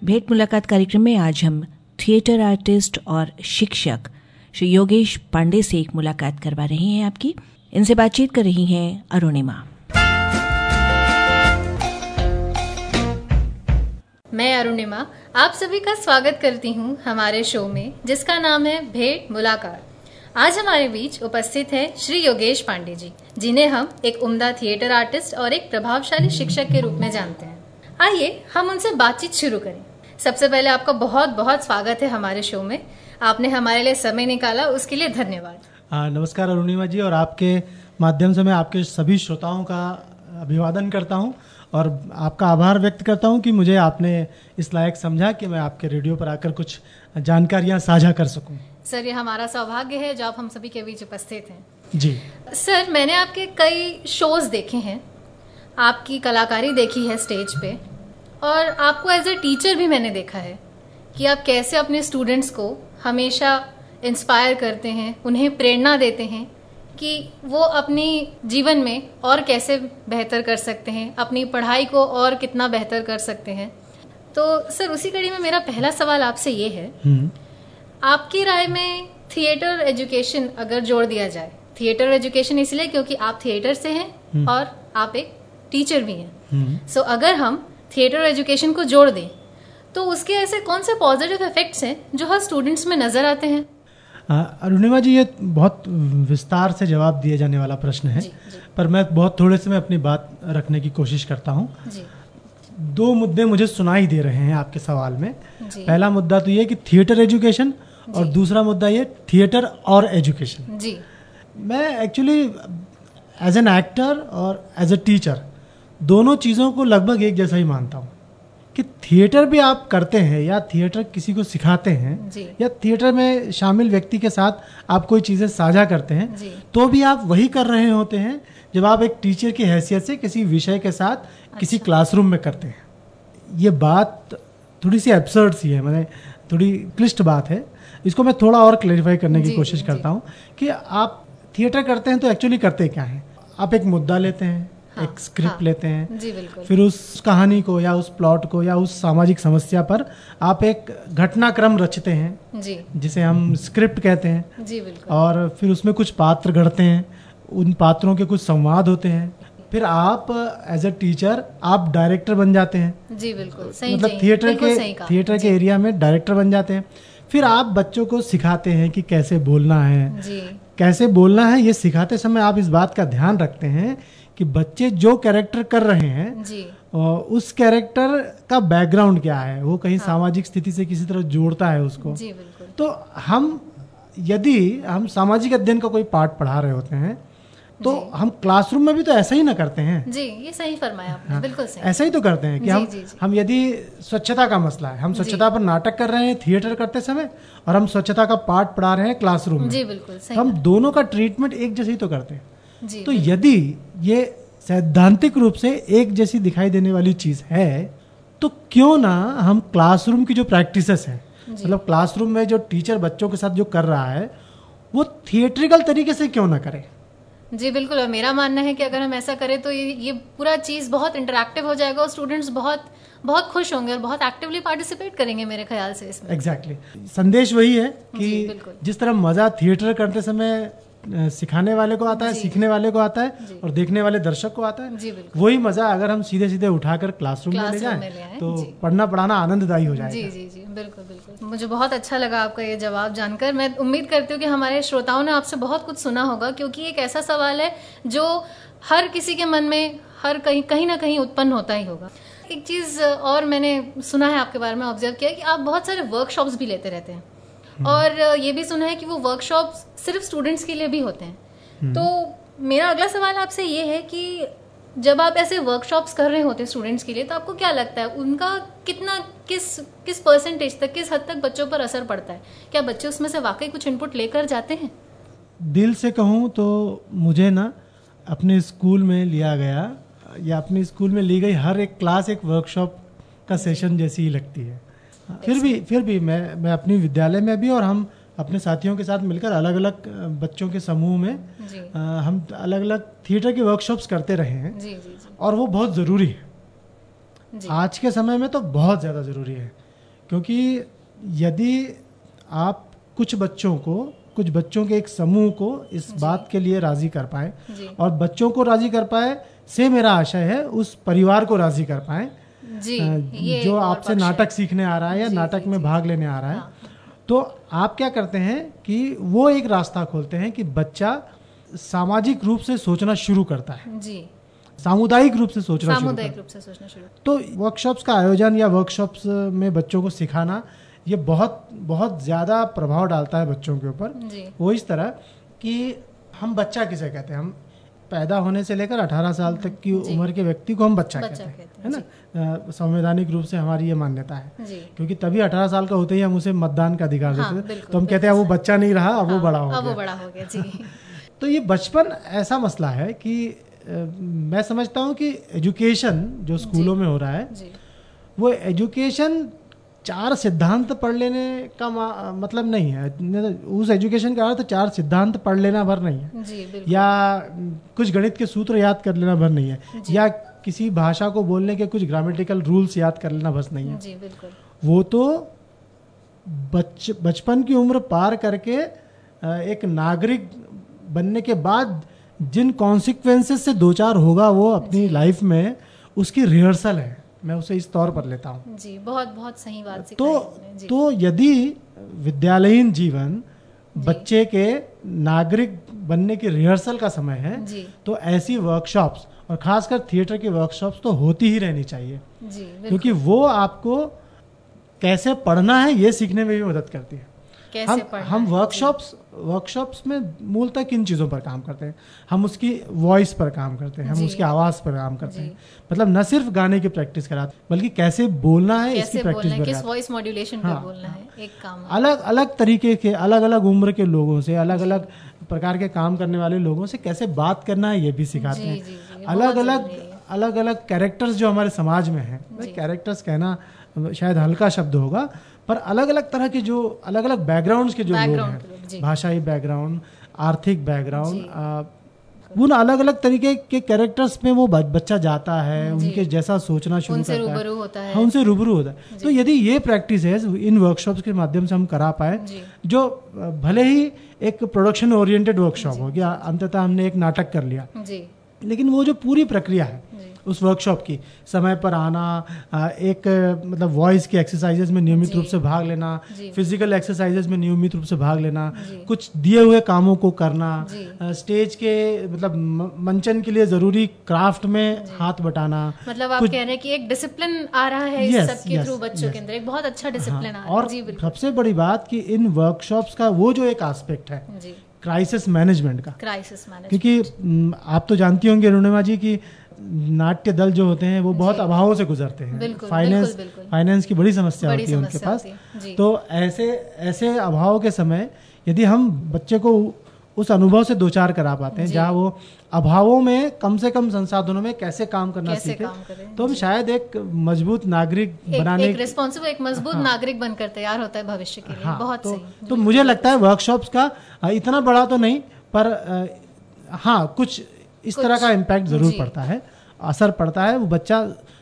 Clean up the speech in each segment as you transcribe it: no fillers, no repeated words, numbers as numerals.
भेंट मुलाकात कार्यक्रम में आज हम थिएटर आर्टिस्ट और शिक्षक श्री योगेश पांडे से एक मुलाकात करवा रहे हैं आपकी। इनसे बातचीत कर रही हैं अरुणिमा। मैं अरुणिमा आप सभी का स्वागत करती हूँ हमारे शो में, जिसका नाम है भेंट मुलाकात। आज हमारे बीच उपस्थित है श्री योगेश पांडे जी, जिन्हें हम एक उम्दा थिएटर आर्टिस्ट और एक प्रभावशाली शिक्षक के रूप में जानते हैं। आइए हम उनसे बातचीत शुरू करें। सबसे पहले आपका बहुत बहुत स्वागत है हमारे शो में। आपने हमारे लिए समय निकाला, उसके लिए धन्यवाद। नमस्कार अरुणिमा जी, और आपके माध्यम से मैं आपके सभी श्रोताओं का अभिवादन करता हूं और आपका आभार व्यक्त करता हूं कि मुझे आपने इस लायक समझा कि मैं आपके रेडियो पर आकर कुछ जानकारियां साझा कर सकूं। सर, ये हमारा सौभाग्य है जो आप हम सभी के बीच उपस्थित हैं। जी सर, मैंने आपके कई शोज देखे हैं, आपकी कलाकारी देखी है स्टेज पे, और आपको एज ए टीचर भी मैंने देखा है कि आप कैसे अपने स्टूडेंट्स को हमेशा इंस्पायर करते हैं, उन्हें प्रेरणा देते हैं कि वो अपनी जीवन में और कैसे बेहतर कर सकते हैं, अपनी पढ़ाई को और कितना बेहतर कर सकते हैं। तो सर, उसी कड़ी में मेरा पहला सवाल आपसे ये है, आपकी राय में थिएटर एजुकेशन अगर जोड़ दिया जाए, थिएटर एजुकेशन इसलिए क्योंकि आप थिएटर से हैं और आप एक टीचर भी हैं, सो अगर हम थिएटर एजुकेशन को जोड़ दें तो उसके ऐसे कौन से पॉजिटिव इफेक्ट्स हैं जो हर स्टूडेंट्स में नजर आते हैं? अरुणिमा जी, ये बहुत विस्तार से जवाब दिए जाने वाला प्रश्न है। जी। पर मैं बहुत थोड़े से मैं अपनी बात रखने की कोशिश करता हूँ। दो मुद्दे मुझे सुनाई दे रहे हैं आपके सवाल में। पहला मुद्दा तो ये कि थिएटर एजुकेशन, और दूसरा मुद्दा ये थिएटर और एजुकेशन। जी। मैं एक्चुअली एज एन एक्टर और एज ए टीचर दोनों चीज़ों को लगभग एक जैसा ही मानता हूँ कि थिएटर भी आप करते हैं या थिएटर किसी को सिखाते हैं या थिएटर में शामिल व्यक्ति के साथ आप कोई चीज़ें साझा करते हैं, तो भी आप वही कर रहे होते हैं जब आप एक टीचर की हैसियत से किसी विषय के साथ किसी क्लासरूम में करते हैं। ये बात थोड़ी सी एब्सर्ड सी है, मैंने थोड़ी क्लिष्ट बात है, इसको मैं थोड़ा और क्लैरिफाई करने की कोशिश करता हूँ कि आप थिएटर करते हैं तो एक्चुअली करते क्या हैं। आप एक मुद्दा लेते हैं, एक स्क्रिप्ट लेते हैं, जी बिल्कुल, फिर उस कहानी को या उस प्लॉट को या उस सामाजिक समस्या पर आप एक घटनाक्रम रचते हैं, जी, जिसे हम स्क्रिप्ट कहते हैं, जी बिल्कुल, और फिर उसमें कुछ पात्र घड़ते हैं, उन पात्रों के कुछ संवाद होते हैं, फिर आप एज ए टीचर आप डायरेक्टर बन जाते हैं, जी बिल्कुल, सही, मतलब थिएटर के एरिया में डायरेक्टर बन जाते हैं। फिर आप बच्चों को सिखाते हैं कि कैसे बोलना है, जी, कैसे बोलना है। ये सिखाते समय आप इस बात का ध्यान रखते हैं कि बच्चे जो कैरेक्टर कर रहे हैं जी, उस कैरेक्टर का बैकग्राउंड क्या है, वो कहीं सामाजिक स्थिति से किसी तरह जोड़ता है उसको, जी बिल्कुल। तो यदि हम सामाजिक अध्ययन का कोई पाठ पढ़ा रहे होते हैं तो हम क्लासरूम में भी तो ऐसा ही ना करते हैं। जी, ये सही फरमाया आपने, बिल्कुल सही। ऐसा ही तो करते हैं कि हम यदि स्वच्छता का मसला है, हम स्वच्छता पर नाटक कर रहे हैं थिएटर करते समय, और हम स्वच्छता का पाठ पढ़ा रहे हैं क्लासरूम में, जी बिल्कुल सही, तो हम दोनों का ट्रीटमेंट एक जैसे ही तो करते हैं। तो यदि ये सैद्धांतिक रूप से एक जैसी दिखाई देने वाली चीज है, तो क्यों ना हम क्लासरूम की जो प्रैक्टिसेस है, मतलब क्लासरूम में जो टीचर बच्चों के साथ जो कर रहा है, वो थिएट्रिकल तरीके से क्यों ना करे। जी बिल्कुल, और मेरा मानना है कि अगर हम ऐसा करें तो ये पूरा चीज बहुत इंटरैक्टिव हो जाएगा और स्टूडेंट्स बहुत बहुत खुश होंगे और बहुत एक्टिवली पार्टिसिपेट करेंगे मेरे ख्याल से इसमें। एग्जैक्टली, संदेश वही है कि जिस तरह मजा थिएटर करते समय सिखाने वाले को आता है, सीखने वाले को आता है, और देखने वाले दर्शक को आता है, वही मजा अगर हम सीधे सीधे उठाकर क्लासरूम में ले जाएं तो पढ़ना पढ़ाना आनंददायी हो जाएगा। जी जी जी, बिल्कुल बिल्कुल। मुझे बहुत अच्छा लगा आपका ये जवाब जानकर। मैं उम्मीद करती हूँ कि हमारे श्रोताओं ने आपसे बहुत कुछ सुना होगा, क्योंकि एक ऐसा सवाल है जो हर किसी के मन में कहीं ना कहीं उत्पन्न होता ही होगा। एक चीज और मैंने सुना है आपके बारे में, ऑब्जर्व किया कि आप बहुत सारे वर्कशॉप्स भी लेते रहते हैं, और ये भी सुना है कि वो वर्कशॉप्स सिर्फ स्टूडेंट्स के लिए भी होते हैं। तो मेरा अगला सवाल आपसे ये है कि जब आप ऐसे वर्कशॉप्स कर रहे होते हैं स्टूडेंट्स के लिए, तो आपको क्या लगता है उनका कितना किस परसेंटेज तक, किस हद तक बच्चों पर असर पड़ता है? क्या बच्चे उसमें से वाकई कुछ इनपुट लेकर जाते हैं? दिल से कहूँ तो मुझे ना अपने स्कूल में लिया गया या अपने स्कूल में ली गई हर एक क्लास एक वर्कशॉप का सेशन जैसी ही लगती है। फिर भी मैं अपनी विद्यालय में भी और हम अपने साथियों के साथ मिलकर अलग अलग बच्चों के समूह में हम अलग अलग थिएटर के वर्कशॉप्स करते रहे हैं। जी, जी, जी। और वो बहुत ज़रूरी है, आज के समय में तो बहुत ज़्यादा ज़रूरी है, क्योंकि यदि आप कुछ बच्चों के एक समूह को इस बात के लिए राजी कर पाए और बच्चों को राजी कर पाए से मेरा आशय है उस परिवार को राजी कर पाए जो आपसे नाटक सीखने आ रहा है या नाटक में भाग लेने आ रहा है। तो आप क्या करते हैं कि वो एक रास्ता खोलते हैं कि बच्चा सामाजिक रूप से सोचना शुरू करता है, सामुदायिक रूप से सोचना शुरू। तो वर्कशॉप्स का आयोजन या वर्कशॉप्स में बच्चों को सिखाना ये बहुत बहुत ज़्यादा प्रभाव डालता है बच्चों के ऊपर। वो इस तरह कि हम बच्चा किसे कहते हैं, हम पैदा होने से लेकर 18 साल तक की उम्र के व्यक्ति को हम बच्चा कहते हैं, है ना। संवैधानिक रूप से हमारी ये मान्यता है, क्योंकि तभी 18 साल का होते ही हम उसे मतदान का अधिकार देते थे। तो हम कहते हैं वो बच्चा नहीं रहा, अब वो बड़ा हो गया। तो ये बचपन ऐसा मसला है कि मैं समझता हूँ कि एजुकेशन जो स्कूलों में हो रहा है वो एजुकेशन 4 सिद्धांत पढ़ लेने का मतलब नहीं है। उस एजुकेशन का अर्थ 4 सिद्धांत पढ़ लेना भर नहीं है, या कुछ गणित के सूत्र याद कर लेना भर नहीं है, या किसी भाषा को बोलने के कुछ ग्रामेटिकल रूल्स याद कर लेना बस नहीं है। वो तो बचपन की उम्र पार करके एक नागरिक बनने के बाद जिन कॉन्सिक्वेंसेस से दो चार होगा वो अपनी लाइफ में, उसकी रिहर्सल है। मैं उसे इस तौर पर लेता हूँ। जी, बहुत बहुत सही बात सिखाई। तो यदि विद्यालयीन जीवन बच्चे के नागरिक बनने की रिहर्सल का समय है तो ऐसी वर्कशॉप्स और खासकर थिएटर की वर्कशॉप्स तो होती ही रहनी चाहिए, क्योंकि वो आपको कैसे पढ़ना है ये सीखने में भी मदद करती है। हम वर्कशॉप्स में मूलतः किन चीज़ों पर काम करते हैं? हम उसकी वॉइस पर काम करते हैं, हम उसकी आवाज़ पर काम करते हैं। मतलब न सिर्फ गाने की प्रैक्टिस कराते बल्कि कैसे बोलना है इसकी प्रैक्टिस पर, किस वॉइस मॉड्यूलेशन पे बोलना है, एक काम अलग अलग तरीके के अलग अलग उम्र के लोगों से, अलग अलग प्रकार के काम करने वाले लोगों से कैसे बात करना है ये भी सिखाते हैं। अलग अलग कैरेक्टर्स जो हमारे समाज में है, कैरेक्टर्स कहना शायद हल्का शब्द होगा, पर अलग अलग तरह के जो अलग अलग बैकग्राउंड्स के जो लोग हैं, भाषाई बैकग्राउंड, आर्थिक बैकग्राउंड, उन अलग अलग तरीके के कैरेक्टर्स में वो बच्चा जाता है, उनके जैसा सोचना शुरू करता है, उनसे रूबरू होता है। तो यदि ये प्रैक्टिस है इन वर्कशॉप्स के माध्यम से हम करा पाए, जो भले ही एक प्रोडक्शन ओरिएंटेड वर्कशॉप हो गया, अंततः हमने एक नाटक कर लिया, लेकिन वो जो पूरी प्रक्रिया है उस वर्कशॉप की, समय पर आना, एक मतलब वॉइस की एक्सरसाइजेज में नियमित रूप से भाग लेना, फिजिकल एक्सरसाइजेज में नियमित रूप से भाग लेना, कुछ दिए हुए कामों को करना, स्टेज के मतलब मंचन के लिए जरूरी क्राफ्ट में हाथ बटाना। मतलब आप कह रहे हैं कि एक डिसिप्लिन आ रहा है इस सब के थ्रू बच्चों के अंदर, एक बहुत अच्छा डिसिप्लिन आ रहा है। और सबसे बड़ी बात कि इन वर्कशॉप्स का वो जो एक एस्पेक्ट है क्राइसिस मैनेजमेंट का, क्योंकि आप तो जानती होंगी अरुणिमा जी की नाट्य दल जो होते हैं वो बहुत अभावों से गुजरते हैं। फाइनेंस की बड़ी समस्या होती है उनके पास। तो ऐसे अभाव के समय यदि हम बच्चे को उस अनुभव से दो चार करा पाते हैं जहाँ वो अभावों में कम से कम संसाधनों में कैसे काम करना सीखे, तो हम शायद एक मजबूत नागरिक बनाने, एक रिस्पॉन्सिबल, एक मजबूत नागरिक बनकर तैयार होता है भविष्य के लिए। बहुत सही। तो मुझे लगता है वर्कशॉप्स का इतना बड़ा तो नहीं, पर हाँ कुछ इस तरह का इम्पैक्ट जरूर पड़ता है, असर पड़ता है। वो बच्चा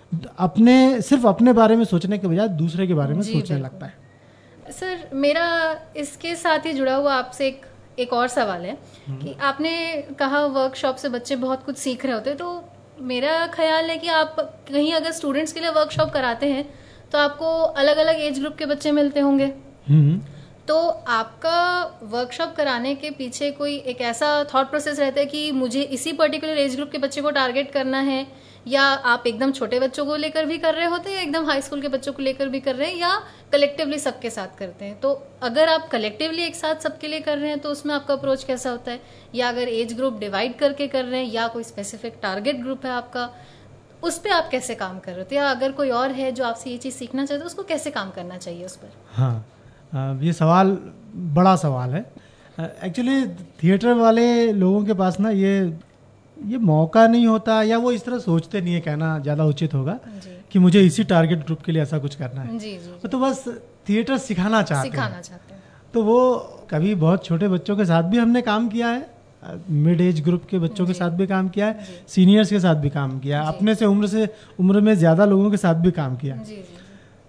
सिर्फ अपने बारे में सोचने के बजाय दूसरे के बारे में सोचने लगता है। सर, मेरा इसके साथ ही जुड़ा हुआ आपसे एक और सवाल है कि आपने कहा वर्कशॉप से बच्चे बहुत कुछ सीख रहे होते हैं, तो मेरा ख्याल है कि आप कहीं अगर स्टूडेंट्स के लिए वर्कशॉप कराते हैं तो आपको अलग अलग एज ग्रुप के बच्चे मिलते होंगे। तो आपका वर्कशॉप कराने के पीछे कोई एक ऐसा थॉट प्रोसेस रहता है कि मुझे इसी पर्टिकुलर एज ग्रुप के बच्चे को टारगेट करना है, या आप एकदम छोटे बच्चों को लेकर भी कर रहे होते हैं, या एकदम हाई स्कूल के बच्चों को लेकर भी कर रहे हैं, या कलेक्टिवली सबके साथ करते हैं? तो अगर आप कलेक्टिवली एक साथ सबके लिए कर रहे हैं तो उसमें आपका अप्रोच कैसा होता है? या अगर एज ग्रुप डिवाइड करके कर रहे हैं, या कोई स्पेसिफिक टारगेट ग्रुप है आपका, उस पर आप कैसे काम कर रहे हो? या अगर कोई और है जो आपसे ये चीज़ सीखना चाहते हैं, उसको कैसे काम करना चाहिए उस पर? हाँ, ये सवाल बड़ा सवाल है। एक्चुअली थिएटर वाले लोगों के पास ना ये मौका नहीं होता, या वो इस तरह सोचते नहीं है, कहना ज़्यादा उचित होगा कि मुझे इसी टारगेट ग्रुप के लिए ऐसा कुछ करना है। जी। तो बस थिएटर सिखाना चाहते हैं। तो वो कभी बहुत छोटे बच्चों के साथ भी हमने काम किया है, मिड एज ग्रुप के बच्चों के साथ भी काम किया है, सीनियर्स के साथ भी काम किया है, अपने से उम्र में ज़्यादा लोगों के साथ भी काम किया।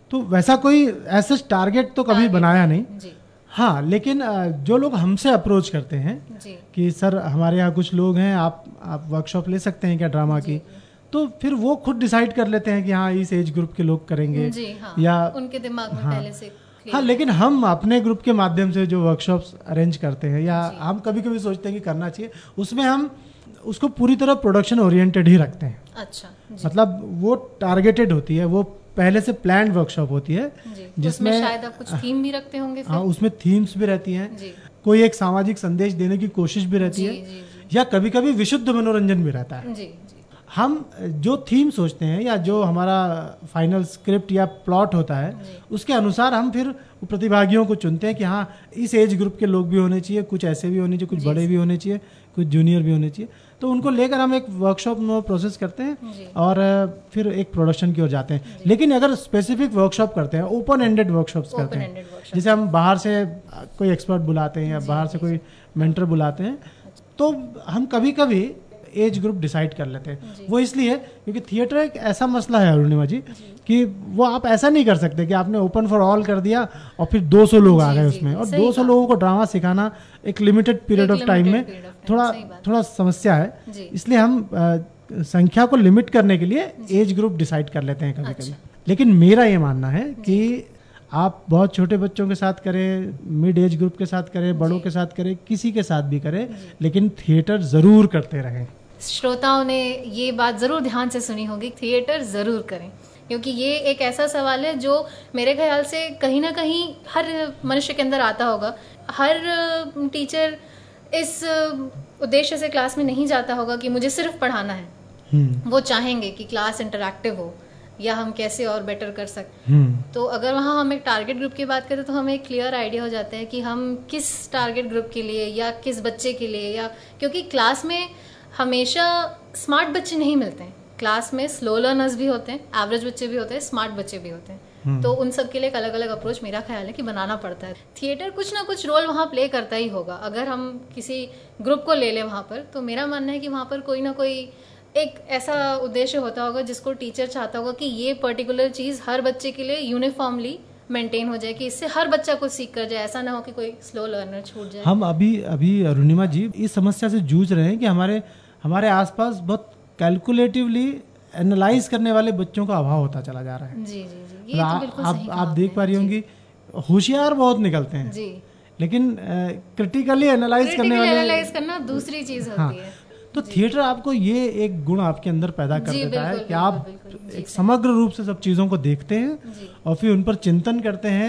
तो वैसा कोई ऐसा टारगेट तो कभी बनाया नहीं जी। हाँ, लेकिन जो लोग हमसे अप्रोच करते हैं जी। कि सर हमारे यहाँ कुछ लोग हैं, आप वर्कशॉप ले सकते हैं क्या ड्रामा की, तो फिर वो खुद डिसाइड कर लेते हैं कि हाँ इस एज ग्रुप के लोग करेंगे जी, हाँ, या उनके दिमाग में हाँ, पहले से हाँ। लेकिन हम अपने ग्रुप के माध्यम से जो वर्कशॉप्स अरेंज करते हैं या हम कभी कभी सोचते हैं कि करना चाहिए, उसमें हम उसको पूरी तरह प्रोडक्शन ओरिएंटेड ही रखते हैं। अच्छा जी। मतलब वो टारगेटेड होती है, वो पहले से प्लान्ड वर्कशॉप होती है जिसमें शायद आप कुछ थीम भी रखते होंगे फिर? हाँ, उसमें थीम्स भी रहती हैं जी। कोई एक सामाजिक संदेश देने की कोशिश भी रहती है या कभी कभी विशुद्ध मनोरंजन भी रहता है। जी। हम जो थीम सोचते हैं या जो हमारा फाइनल स्क्रिप्ट या प्लॉट होता है उसके अनुसार हम फिर प्रतिभागियों को चुनते हैं कि हाँ इस एज ग्रुप के लोग भी होने चाहिए, कुछ ऐसे भी होने चाहिए, कुछ बड़े भी होने चाहिए, कुछ जूनियर भी होने चाहिए। तो उनको लेकर हम एक वर्कशॉप में प्रोसेस करते हैं और फिर एक प्रोडक्शन की ओर जाते हैं। लेकिन अगर स्पेसिफिक वर्कशॉप करते हैं, ओपन एंडेड वर्कशॉप्स करते हैं, जैसे हम बाहर से कोई एक्सपर्ट बुलाते हैं या बाहर से कोई मेंटर बुलाते हैं, तो हम कभी कभी एज ग्रुप डिसाइड कर लेते हैं। वो इसलिए क्योंकि थिएटर एक ऐसा मसला है अरुणिमा जी कि वो आप ऐसा नहीं कर सकते कि आपने ओपन फॉर ऑल कर दिया और फिर 200 लोग आ गए उसमें, और 200 लोगों को ड्रामा सिखाना एक लिमिटेड पीरियड ऑफ टाइम में थोड़ा समस्या है। इसलिए हम संख्या को लिमिट करने के लिए एज ग्रुप डिसाइड कर लेते हैं कभी कभी। लेकिन मेरा ये मानना है कि आप बहुत छोटे बच्चों के साथ करें, मिड एज ग्रुप के साथ करें, बड़ों के साथ करें, किसी के साथ भी करें, लेकिन थिएटर जरूर करते रहें। श्रोताओं ने ये बात जरूर ध्यान से सुनी होगी, थिएटर जरूर करें, क्योंकि ये एक ऐसा सवाल है जो मेरे ख्याल से कहीं ना कहीं हर मनुष्य के अंदर आता होगा। हर टीचर इस उद्देश्य से क्लास में नहीं जाता होगा कि मुझे सिर्फ पढ़ाना है। वो चाहेंगे कि क्लास इंटरैक्टिव हो या हम कैसे और बेटर कर सकते। तो अगर वहाँ हम एक टारगेट ग्रुप की बात करें तो हमें एक क्लियर आइडिया हो जाता है कि हम किस टारगेट ग्रुप के लिए या किस बच्चे के लिए, या क्योंकि क्लास में हमेशा स्मार्ट बच्चे नहीं मिलते हैं। क्लास में स्लो लर्नर्स भी होते हैं, एवरेज बच्चे भी होते हैं, स्मार्ट बच्चे भी होते हैं। तो उन सब के लिए एक अलग अलग अप्रोच मेरा ख्याल है कि बनाना पड़ता है। थिएटर कुछ ना कुछ रोल वहाँ प्ले करता ही होगा। अगर हम किसी ग्रुप को ले लें वहाँ पर, तो मेरा मानना है कि वहाँ पर कोई ना कोई एक ऐसा उद्देश्य होता होगा जिसको टीचर चाहता होगा कि ये पर्टिकुलर चीज हर बच्चे के लिए यूनिफॉर्मली मेंटेन हो जाए, कि इससे हर बच्चा कुछ सीख कर जाए, ऐसा ना हो कि कोई स्लो लर्नर छूट जाए। हम अभी अरुणिमा जी इस समस्या से जूझ रहे हैं कि हमारे आसपास बहुत कैलकुलेटिवली एनालाइज करने वाले बच्चों का अभाव होता चला जा रहा है। जी, ये तो बिल्कुल सही कहा आप देख पा रही होंगी, होशियार बहुत निकलते हैं जी, लेकिन क्रिटिकली एनालाइज करना दूसरी चीज होती है। तो थिएटर आपको ये एक गुण आपके अंदर पैदा कर देता है कि आप एक समग्र रूप से सब चीजों को देखते हैं और फिर उन पर चिंतन करते हैं,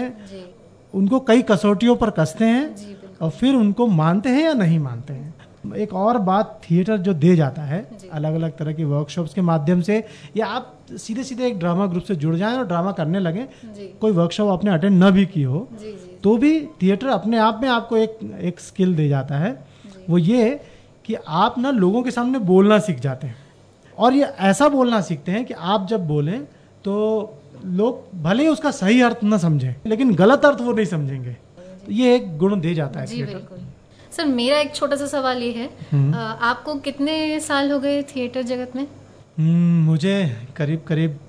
उनको कई कसौटियों पर कसते हैं और फिर उनको मानते हैं या नहीं मानते हैं। एक और बात थिएटर जो दे जाता है अलग अलग तरह की वर्कशॉप्स के माध्यम से, या आप सीधे सीधे एक ड्रामा ग्रुप से जुड़ जाएं और ड्रामा करने लगे, कोई वर्कशॉप आपने अटेंड न भी की हो, तो भी थिएटर अपने आप में आपको एक स्किल दे जाता है। वो ये कि आप ना लोगों के सामने बोलना सीख जाते हैं, और ये ऐसा बोलना सीखते हैं कि आप जब बोलें तो लोग भले ही उसका सही अर्थ न समझें, लेकिन गलत अर्थ वो नहीं समझेंगे। ये एक गुण दे जाता है थिएटर। सर, मेरा एक छोटा सा सवाल ये है, आपको कितने साल हो गए थिएटर जगत में? मुझे करीब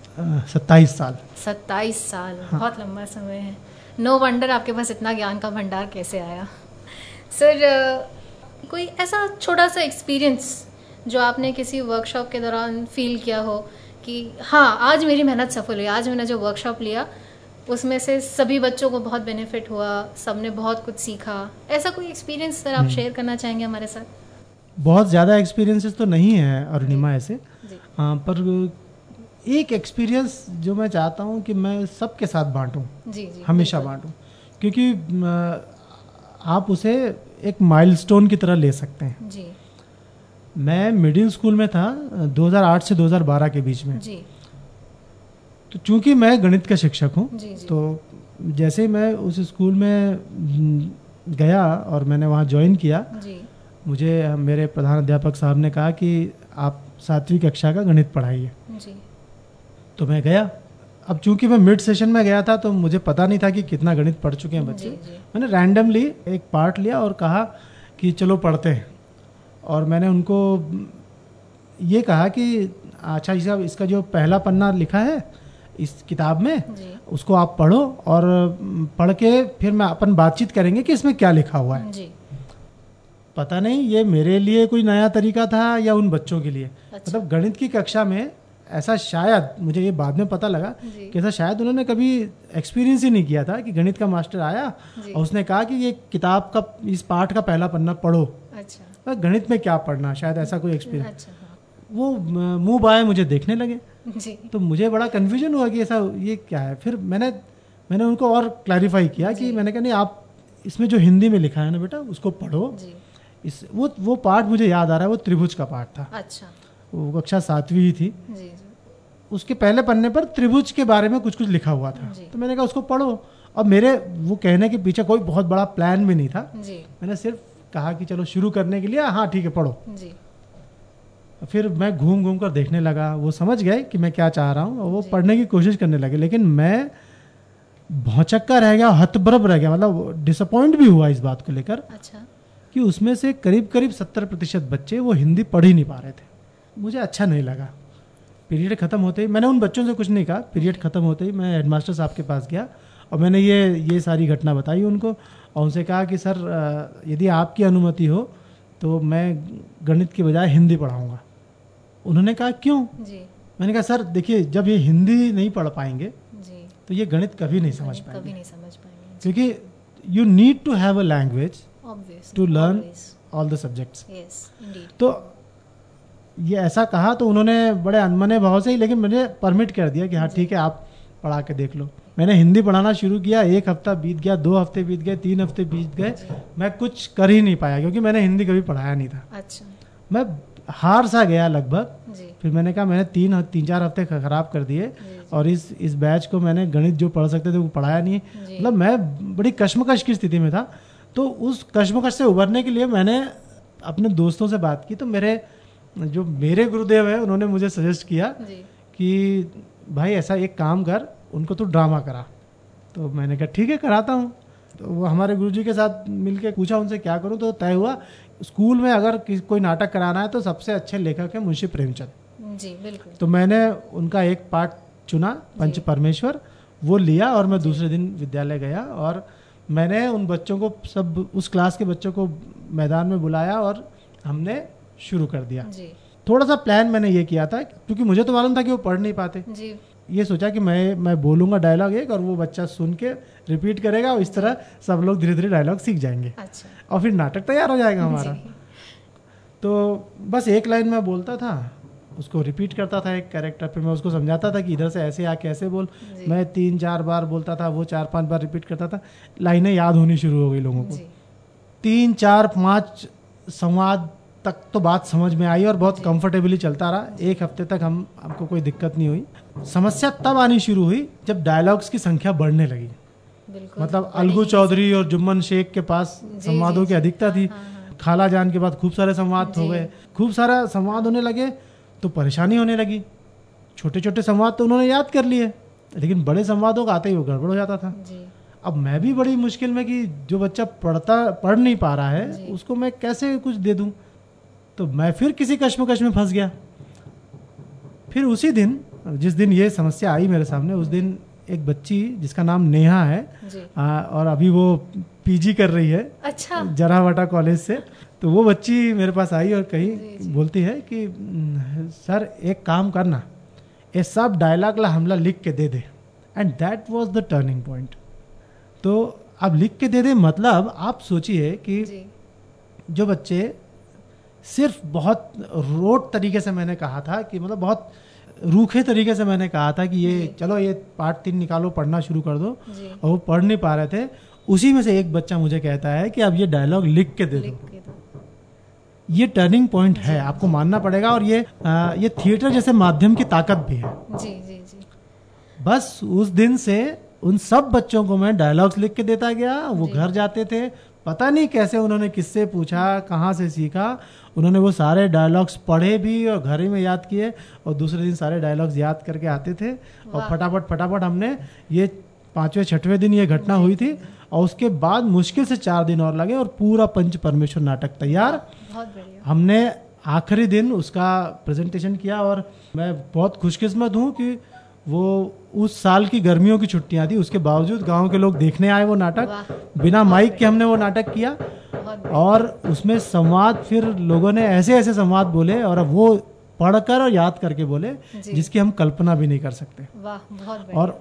27 साल। 27 साल, हाँ। बहुत लंबा समय है। नो वंडर आपके पास इतना ज्ञान का भंडार कैसे आया। सर, कोई ऐसा छोटा सा एक्सपीरियंस जो आपने किसी वर्कशॉप के दौरान फील किया हो कि हाँ आज मेरी मेहनत सफल हुई, आज मैंने जो वर्कशॉप लिया उसमें से सभी बच्चों को बहुत बेनिफिट हुआ, सबने बहुत कुछ सीखा, ऐसा कोई एक्सपीरियंस सर आप शेयर करना चाहेंगे हमारे साथ? बहुत ज़्यादा एक्सपीरियंसेस तो नहीं है अरुणिमा ऐसे, हाँ, पर एक एक्सपीरियंस जो मैं चाहता हूँ कि मैं सबके साथ बांटूँ, हमेशा बांटूँ, क्योंकि आप उसे एक माइलस्टोन की तरह ले सकते हैं। जी। मैं मिडिल स्कूल में था 2008 से 2012 के बीच में। जी। तो चूंकि मैं गणित का शिक्षक हूँ, तो जैसे ही मैं उस स्कूल में गया और मैंने वहाँ ज्वाइन किया, मुझे मेरे प्रधान अध्यापक साहब ने कहा कि आप 7वीं कक्षा का गणित पढ़ाइए। तो मैं गया। अब चूंकि मैं मिड सेशन में गया था तो मुझे पता नहीं था कि कितना गणित पढ़ चुके हैं बच्चे। मैंने रैंडमली एक पार्ट लिया और कहा कि चलो पढ़ते हैं, और मैंने उनको ये कहा कि अच्छा साहब, इसका जो पहला पन्ना लिखा है इस किताब में, जी। उसको आप पढ़ो और पढ़ के फिर मैं अपन बातचीत करेंगे कि इसमें क्या लिखा हुआ है। जी। पता नहीं ये मेरे लिए कोई नया तरीका था या उन बच्चों के लिए। अच्छा। मतलब गणित की कक्षा में ऐसा शायद, मुझे ये बाद में पता लगा जी। कि ऐसा शायद उन्होंने कभी एक्सपीरियंस ही नहीं किया था कि गणित का मास्टर आया जी। और उसने कहा कि ये किताब का इस पाठ का पहला पन्ना पढ़ो। अच्छा। गणित में क्या पढ़ना, शायद ऐसा कोई एक्सपीरियंस। अच्छा। हाँ। वो मुंह बाय मुझे देखने लगे, जी। तो मुझे बड़ा कन्फ्यूजन हुआ कि ऐसा ये क्या है। फिर मैंने उनको और क्लैरिफाई किया कि मैंने कहा नहीं, आप इसमें जो हिंदी में लिखा है ना बेटा उसको पढ़ो। जी। वो पाठ मुझे याद आ रहा है, वो त्रिभुज का पाठ था। अच्छा। वो कक्षा 7वीं ही थी। जी। जी। उसके पहले पन्ने पर त्रिभुज के बारे में कुछ कुछ लिखा हुआ था। जी। तो मैंने कहा उसको पढ़ो। और मेरे वो कहने के पीछे कोई बहुत बड़ा प्लान भी नहीं था। जी। मैंने सिर्फ कहा कि चलो शुरू करने के लिए हाँ ठीक है पढ़ो। जी। फिर मैं घूम घूम कर देखने लगा, वो समझ गए कि मैं क्या चाह रहा हूँ और वो जी। पढ़ने की कोशिश करने लगे। लेकिन मैं भौचक्का रह गया, हतबरब रह गया, मतलब डिसअपॉइंट भी हुआ इस बात को लेकर अच्छा। कि उसमें से करीब करीब 70% बच्चे वो हिंदी पढ़ ही नहीं पा रहे थे। मुझे अच्छा नहीं लगा। पीरियड ख़त्म होते ही मैंने उन बच्चों से कुछ नहीं कहा। पीरियड ख़त्म होते ही मैं हेडमास्टर साहब के पास गया और मैंने ये सारी घटना बताई उनको और उनसे कहा कि सर यदि आपकी अनुमति हो तो मैं गणित के बजाय हिंदी पढ़ाऊँगा। उन्होंने कहा क्यों? जी। मैंने कहा सर देखिए, जब ये हिंदी नहीं पढ़ पाएंगे जी। तो ये गणित कभी नहीं समझ कभी पाएंगे, नहीं समझ पाएंगे। क्योंकि you need to have a language Obviously, to learn always. All the subjects. Yes, indeed. तो ये ऐसा कहा तो उन्होंने बड़े अनमने भाव से ही, लेकिन मुझे परमिट कर दिया कि हाँ ठीक है आप पढ़ा के देख लो। मैंने हिंदी पढ़ाना शुरू किया। 1 हफ्ता बीत गया, 2 हफ्ते बीत गए, 3 हफ्ते बीत गए, मैं कुछ कर ही नहीं पाया क्योंकि मैंने हिंदी कभी पढ़ाया नहीं था। अच्छा। मैं हार सा गया लगभग। जी। फिर मैंने कहा मैंने 3-4 हफ्ते खराब कर दिए और इस बैच को मैंने गणित जो पढ़ सकते थे वो पढ़ाया नहीं। मतलब मैं बड़ी कश्मकश की स्थिति में था। तो उस कश्मकश से उभरने के लिए मैंने अपने दोस्तों से बात की। तो मेरे गुरुदेव है उन्होंने मुझे सजेस्ट किया जी। कि भाई ऐसा एक काम कर, उनको तो ड्रामा करा। तो मैंने कहा ठीक है कराता हूँ। तो वो हमारे गुरुजी के साथ मिलके पूछा उनसे क्या करूँ, तो तय हुआ स्कूल में अगर कोई नाटक कराना है तो सबसे अच्छे लेखक है मुंशी प्रेमचंद। जी बिल्कुल। तो मैंने उनका एक पाठ चुना, पंच परमेश्वर, वो लिया और मैं दूसरे दिन विद्यालय गया और मैंने उन बच्चों को, सब उस क्लास के बच्चों को मैदान में बुलाया और हमने शुरू कर दिया। जी। थोड़ा सा प्लान मैंने ये किया था क्योंकि मुझे तो मालूम था कि वो पढ़ नहीं पाते। जी। ये सोचा कि मैं बोलूँगा डायलॉग एक और वो बच्चा सुन के रिपीट करेगा और इस तरह सब लोग धीरे धीरे डायलॉग सीख जाएंगे। अच्छा। और फिर नाटक तैयार हो जाएगा हमारा। तो बस एक लाइन में बोलता था, उसको रिपीट करता था एक कैरेक्टर, फिर मैं उसको समझाता था कि इधर से ऐसे आके ऐसे बोल। मैं 3-4 बार बोलता था, वो 4-5 बार रिपीट करता था। लाइनें याद होनी शुरू हो गई लोगों को। 3-4-5 संवाद तक तो बात समझ में आई और बहुत कंफर्टेबली चलता रहा। 1 हफ्ते तक हमको कोई दिक्कत नहीं हुई। समस्या तब आनी शुरू हुई जब डायलॉग्स की संख्या बढ़ने लगी। मतलब अलगू चौधरी और जुम्मन शेख के पास संवादों की अधिकता थी। खाला जान के बाद खूब सारे संवाद हो गए, खूब सारा संवाद होने लगे तो परेशानी होने लगी। छोटे छोटे संवाद तो उन्होंने याद कर लिए, लेकिन बड़े संवादों का आते ही वो गड़बड़ हो जाता था। अब मैं भी बड़ी मुश्किल में कि जो बच्चा पढ़ नहीं पा रहा है उसको मैं कैसे कुछ दे दूं। तो मैं फिर किसी कश्मकश में फंस गया। फिर उसी दिन, जिस दिन ये समस्या आई मेरे सामने, उस दिन एक बच्ची जिसका नाम नेहा है और अभी वो पीजी कर रही है। अच्छा। जरावाटा कॉलेज से। तो वो बच्ची मेरे पास आई और कही, बोलती है कि सर एक काम करना, ये सब डायलॉग ला हमला लिख के दे दे। And that was the turning point. तो अब लिख के दे दे मतलब आप सोचिए कि जो बच्चे सिर्फ बहुत रोट तरीके से मैंने कहा था कि मतलब बहुत रूखे तरीके से मैंने कहा था कि ये चलो ये पार्ट 3 निकालो, पढ़ना शुरू कर दो, और वो पढ़ नहीं पा रहे थे। उसी में से एक बच्चा मुझे कहता है कि अब ये डायलॉग लिख के दे दो। ये टर्निंग पॉइंट है, आपको मानना पड़ेगा। और ये थिएटर जैसे माध्यम की ताकत भी है। बस उस दिन से उन सब बच्चों को मैं डायलॉग्स लिख के देता गया। वो घर जाते थे, पता नहीं कैसे उन्होंने किससे पूछा, कहाँ से सीखा, उन्होंने वो सारे डायलॉग्स पढ़े भी और घर ही में याद किए और दूसरे दिन सारे डायलॉग्स याद करके आते थे। और फटाफट हमने ये 5वें-6वें दिन ये घटना हुई थी और उसके बाद मुश्किल से 4 दिन और लगे और पूरा पंच परमेश्वर नाटक तैयार। हमने आखिरी दिन उसका प्रेजेंटेशन किया और मैं बहुत खुशकिस्मत हूँ कि वो उस साल की गर्मियों की छुट्टियां थी, उसके बावजूद गांव के लोग देखने आए वो नाटक, बिना माइक के हमने वो नाटक किया और उसमें संवाद, फिर लोगों ने ऐसे ऐसे संवाद बोले और अब वो पढ़कर और याद करके बोले जिसकी हम कल्पना भी नहीं कर सकते। वाह, बहुत और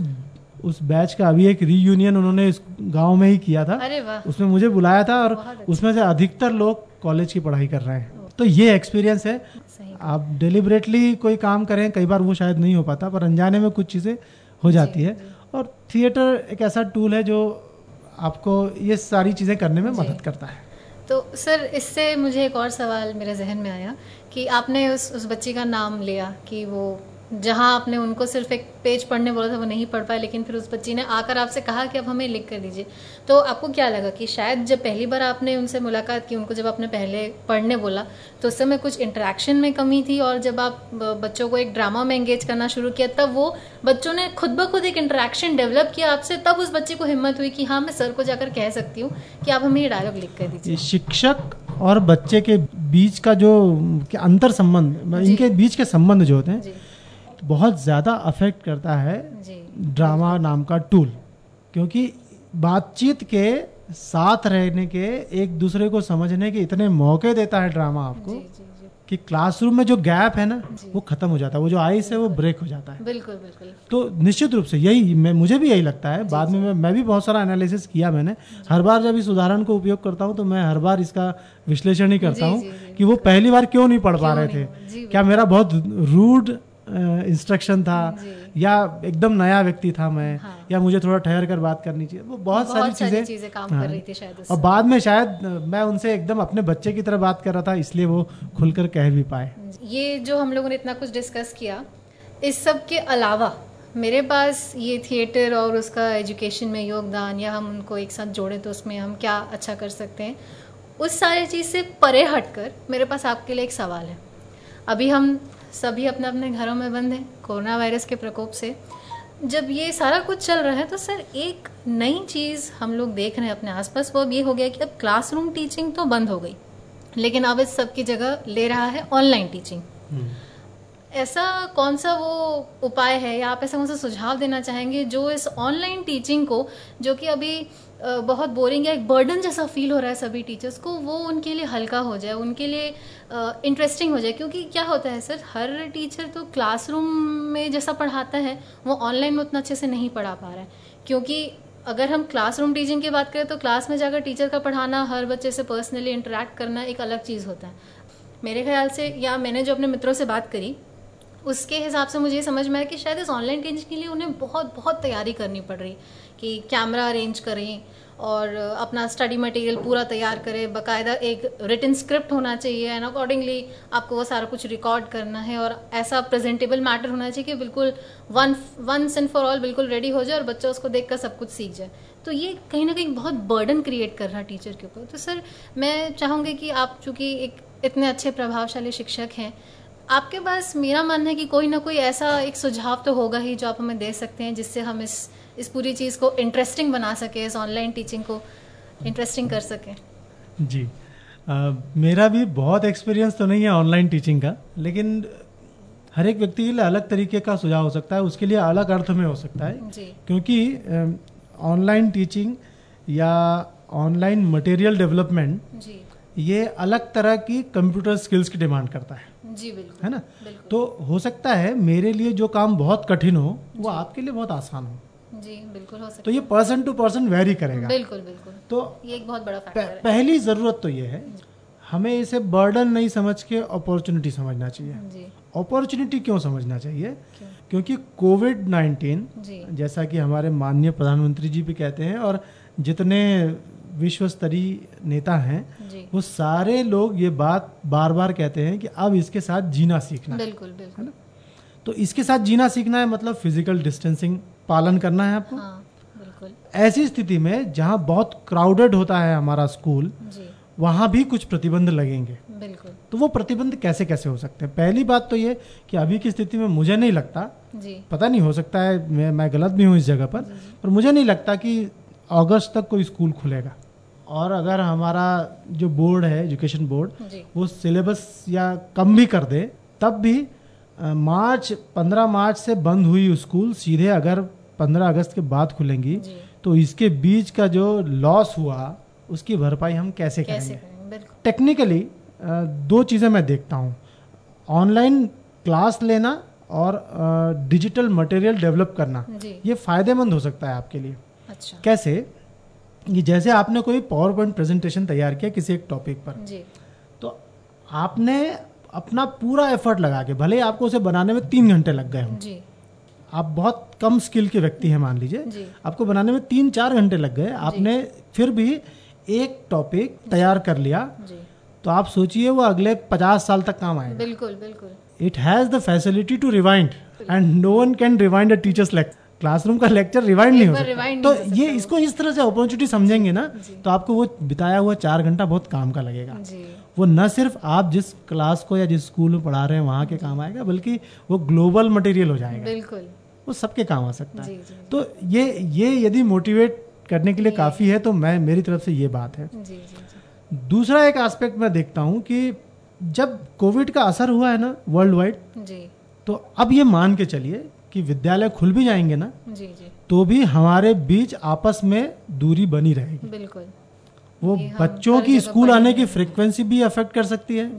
उस बैच का अभी एक रीयूनियन उन्होंने इस गांव में ही किया था। अरे वाह। उसमें मुझे बुलाया था और उसमें से अधिकतर लोग कॉलेज की पढ़ाई कर रहे हैं। तो ये एक्सपीरियंस है। आप डेलिबरेटली कोई काम करें, कई बार वो शायद नहीं हो पाता, पर अनजाने में कुछ चीज़ें हो जाती है। और थिएटर एक ऐसा टूल है जो आपको ये सारी चीज़ें करने में मदद करता है। तो सर, इससे मुझे एक और सवाल मेरे जहन में आया कि आपने उस बच्ची का नाम लिया कि वो, जहां आपने उनको सिर्फ एक पेज पढ़ने बोला था वो नहीं पढ़ पाए, लेकिन फिर उस बच्ची ने आकर आपसे कहा कि अब हमें लिख कर दीजिए। तो आपको क्या लगा कि शायद जब पहली बार आपने उनसे मुलाकात की, उनको जब आपने पहले पढ़ने बोला, तो उस समय कुछ इंटरेक्शन में कमी थी, और जब आप बच्चों को एक ड्रामा में एंगेज करना शुरू किया तब वो बच्चों ने खुद ब खुद एक इंटरेक्शन डेवलप किया आपसे, तब उस बच्ची को हिम्मत हुई कि हाँ, मैं सर को जाकर कह सकती हूँ कि आप हमें ये डायलॉग लिख कर दीजिए। शिक्षक और बच्चे के बीच का जो अंतर संबंध, इनके बीच के संबंध जो होते हैं, बहुत ज़्यादा अफेक्ट करता है ड्रामा नाम का टूल, क्योंकि बातचीत के, साथ रहने के, एक दूसरे को समझने के इतने मौके देता है ड्रामा आपको कि क्लासरूम में जो गैप है ना वो खत्म हो जाता है, वो जो आइस है वो ब्रेक हो जाता है। बिल्कुल बिल्कुल। तो निश्चित रूप से यही मुझे भी यही लगता है। बाद में मैं भी बहुत सारा एनालिसिस किया मैंने। हर बार जब इस उदाहरण को उपयोग करता हूँ तो मैं हर बार इसका विश्लेषण ही करता हूँ कि वो पहली बार क्यों नहीं पढ़ पा रहे थे। क्या मेरा बहुत रूड इंस्ट्रक्शन था, या एकदम नया व्यक्ति था मैं, या मुझे थोड़ा ठहर कर बात करनी चाहिए। वो बहुत सारी चीजें काम कर रही थी शायद। और बाद में शायद मैं उनसे एकदम अपने बच्चे की तरह बात कर रहा था, इसलिए वो खुलकर कह भी पाए। ये जो हम लोगों ने इतना कुछ डिस्कस किया, इस सब के अलावा मेरे पास ये थिएटर और उसका एजुकेशन में योगदान, या हम उनको एक साथ जोड़े तो उसमें हम क्या अच्छा कर सकते हैं, उस सारी चीज़ से परे हटकर मेरे पास आपके लिए एक सवाल है। अभी हम सभी अपने अपने घरों में बंद हैं कोरोना वायरस के प्रकोप से। जब ये सारा कुछ चल रहा है तो सर, एक नई चीज़ हम लोग देख रहे हैं अपने आसपास, वो अब ये हो गया कि अब क्लासरूम टीचिंग तो बंद हो गई, लेकिन अब इस सब की जगह ले रहा है ऑनलाइन टीचिंग। ऐसा कौन सा वो उपाय है, या आप ऐसा कौन सा सुझाव देना चाहेंगे जो इस ऑनलाइन टीचिंग को, जो कि अभी बहुत बोरिंग है, एक बर्डन जैसा फील हो रहा है सभी टीचर्स को, वो उनके लिए हल्का हो जाए, उनके लिए इंटरेस्टिंग हो जाए? क्योंकि क्या होता है सर, हर टीचर तो क्लासरूम में जैसा पढ़ाता है वो ऑनलाइन में उतना अच्छे से नहीं पढ़ा पा रहा है। क्योंकि अगर हम क्लासरूम टीचिंग की बात करें तो क्लास में जाकर टीचर का पढ़ाना, हर बच्चे से पर्सनली इंटरेक्ट करना एक अलग चीज़ होता है मेरे ख्याल से। या मैंने जो अपने मित्रों से बात करी उसके हिसाब से मुझे समझ में आया कि शायद इस ऑनलाइन टीचिंग के लिए उन्हें बहुत बहुत तैयारी करनी पड़ रही, कि कैमरा अरेंज करें और अपना स्टडी मटेरियल पूरा तैयार करें, बाकायदा एक रिटन स्क्रिप्ट होना चाहिए, एंड अकॉर्डिंगली आपको वो सारा कुछ रिकॉर्ड करना है, और ऐसा प्रेजेंटेबल मैटर होना चाहिए कि बिल्कुल वंस एंड फॉर ऑल बिल्कुल रेडी हो जाए और बच्चा उसको देखकर सब कुछ सीख जाए। तो ये कहीं ना कहीं बहुत बर्डन क्रिएट कर रहा है टीचर के ऊपर। तो सर, मैं चाहूँगी कि आप चूँकि एक इतने अच्छे प्रभावशाली शिक्षक हैं, आपके पास, मेरा मानना है कि कोई ना कोई ऐसा एक सुझाव तो होगा ही जो आप हमें दे सकते हैं, जिससे हम इस पूरी चीज़ को इंटरेस्टिंग बना सके, इस ऑनलाइन टीचिंग को इंटरेस्टिंग कर सकें। जी, मेरा भी बहुत एक्सपीरियंस तो नहीं है ऑनलाइन टीचिंग का, लेकिन हर एक व्यक्ति के लिए अलग तरीके का सुझाव हो सकता है, उसके लिए अलग अर्थ में हो सकता है जी। क्योंकि ऑनलाइन टीचिंग या ऑनलाइन मटेरियल डेवलपमेंट ये अलग तरह की कंप्यूटर स्किल्स की डिमांड करता है जी, बिल्कुल, है ना। बिल्कुल। तो हो सकता है मेरे लिए जो काम बहुत कठिन हो वो आपके लिए बहुत आसान हो जी, बिल्कुल हो सकता है। तो ये पर्सन टू पर्सन वेरी करेगा। बिल्कुल बिल्कुल। तो ये एक बहुत बड़ा फैक्टर है। पहली जरूरत तो ये है, हमें इसे बर्डन नहीं समझ के अपॉर्चुनिटी समझना चाहिए। अपॉर्चुनिटी क्यों समझना चाहिए? क्योंकि कोविड-19 जैसा कि हमारे माननीय प्रधानमंत्री जी भी कहते हैं और जितने विश्व स्तरीय नेता हैं वो सारे लोग ये बात बार बार कहते हैं कि अब इसके साथ जीना सीखना बिल्कुल बिल्कुल है ना। तो इसके साथ जीना सीखना है मतलब फिजिकल डिस्टेंसिंग पालन करना है आपको। हाँ, बिल्कुल। ऐसी स्थिति में जहाँ बहुत क्राउडेड होता है हमारा स्कूल, वहाँ भी कुछ प्रतिबंध लगेंगे। बिल्कुल। तो वो प्रतिबंध कैसे कैसे हो सकते हैं? पहली बात तो ये कि अभी की स्थिति में मुझे नहीं लगता, पता नहीं हो सकता है मैं गलत भी हूँ इस जगह पर मुझे नहीं लगता कि अगस्त तक कोई स्कूल खुलेगा। और अगर हमारा जो बोर्ड है, एजुकेशन बोर्ड, वो सिलेबस या कम भी कर दे, तब भी 15 मार्च से बंद हुई स्कूल सीधे अगर 15 अगस्त के बाद खुलेंगी तो इसके बीच का जो लॉस हुआ उसकी भरपाई हम कैसे करेंगे? टेक्निकली 2 चीज़ें मैं देखता हूँ, ऑनलाइन क्लास लेना और डिजिटल मटेरियल डेवलप करना, ये फ़ायदेमंद हो सकता है आपके लिए। अच्छा। कैसे? कि जैसे आपने कोई पावर पॉइंट प्रेजेंटेशन तैयार किया किसी एक टॉपिक पर, तो आपने अपना पूरा एफर्ट लगा के, भले ही आपको उसे बनाने में 3 घंटे लग गए हों, आप बहुत कम स्किल के व्यक्ति हैं मान लीजिए, आपको बनाने में 3-4 घंटे लग गए, आपने फिर भी एक टॉपिक तैयार कर लिया, तो आप सोचिए वो अगले 50 साल तक काम आएगा। बिल्कुल बिल्कुल। It has the facility to rewind and no one can rewind a teacher's lecture. Classroom का लेक्चर रिवाइंड नहीं हो सकता। तो ये इसको इस तरह से अपॉर्चुनिटी समझेंगे ना, तो आपको वो बिताया हुआ 4 घंटा बहुत काम का लगेगा। वो न सिर्फ आप जिस क्लास को या जिस स्कूल में पढ़ा रहे हैं वहाँ के काम आएगा, बल्कि वो ग्लोबल मटेरियल हो जाएगा। बिल्कुल, वो सबके काम आ सकता है। तो ये यदि मोटिवेट करने के लिए काफ़ी है तो मेरी तरफ से ये बात है। दूसरा एक एस्पेक्ट मैं देखता हूँ कि जब कोविड का असर हुआ है ना वर्ल्ड वाइड, तो अब ये मान के चलिए कि विद्यालय खुल भी जाएंगे ना, तो भी हमारे बीच आपस में दूरी बनी रहेगी। बिल्कुल। वो बच्चों की स्कूल आने की फ्रीक्वेंसी भी अफेक्ट कर सकती है।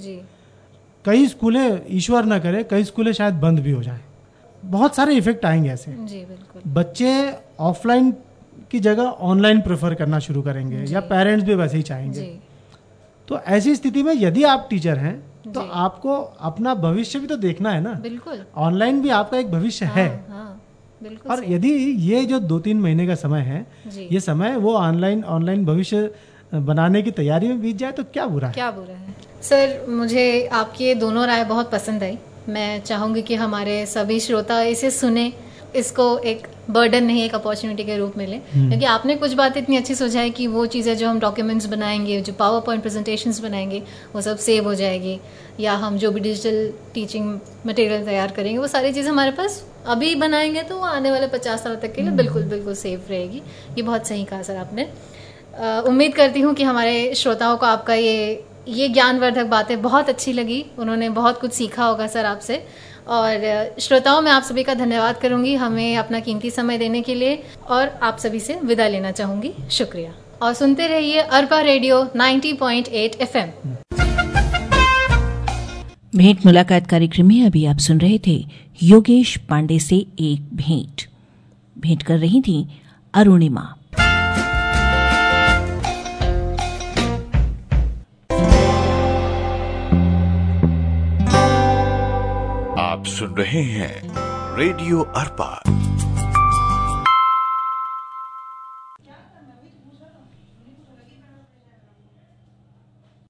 कई स्कूलें, ईश्वर ना करे, कई स्कूलें शायद बंद भी हो जाएं। बहुत सारे इफेक्ट आएंगे ऐसे। बच्चे ऑफलाइन की जगह ऑनलाइन प्रेफर करना शुरू करेंगे, या पेरेंट्स भी वैसे ही चाहेंगे। तो ऐसी स्थिति में यदि आप टीचर हैं तो आपको अपना भविष्य भी तो देखना है ना। बिल्कुल। ऑनलाइन भी आपका एक भविष्य है। बिल्कुल। और यदि ये जो 2-3 महीने का समय है, ये समय वो ऑनलाइन भविष्य बनाने की तैयारी में बीत जाए तो क्या बुरा है? सर, मुझे आपकी ये दोनों राय बहुत पसंद आई। मैं चाहूंगी कि हमारे सभी श्रोता इसे सुने, इसको एक बर्डन नहीं, एक अपॉर्चुनिटी के रूप में लें, क्योंकि आपने कुछ बात इतनी अच्छी सुझाई कि वो चीज़ें जो हम डॉक्यूमेंट्स बनाएंगे, जो पावर पॉइंट प्रेजेंटेशंस बनाएंगे, वो सब सेव हो जाएगी, या हम जो भी डिजिटल टीचिंग मटेरियल तैयार करेंगे वो सारी चीज़ें हमारे पास अभी बनाएंगे तो वो आने वाले 50 साल तक के लिए बिल्कुल बिल्कुल सेफ रहेगी। ये बहुत सही कहा सर आपने। उम्मीद करती हूँ कि हमारे श्रोताओं को आपका ये ज्ञानवर्धक बातें बहुत अच्छी लगी, उन्होंने बहुत कुछ सीखा होगा सर आपसे। और श्रोताओं, मैं आप सभी का धन्यवाद करूंगी हमें अपना कीमती समय देने के लिए, और आप सभी से विदा लेना चाहूंगी। शुक्रिया। और सुनते रहिए अरपा रेडियो 90.8 FM। भेंट मुलाकात कार्यक्रम में अभी आप सुन रहे थे योगेश पांडे से एक भेंट कर रही थी अरुणिमा। आप सुन रहे हैं रेडियो अरपा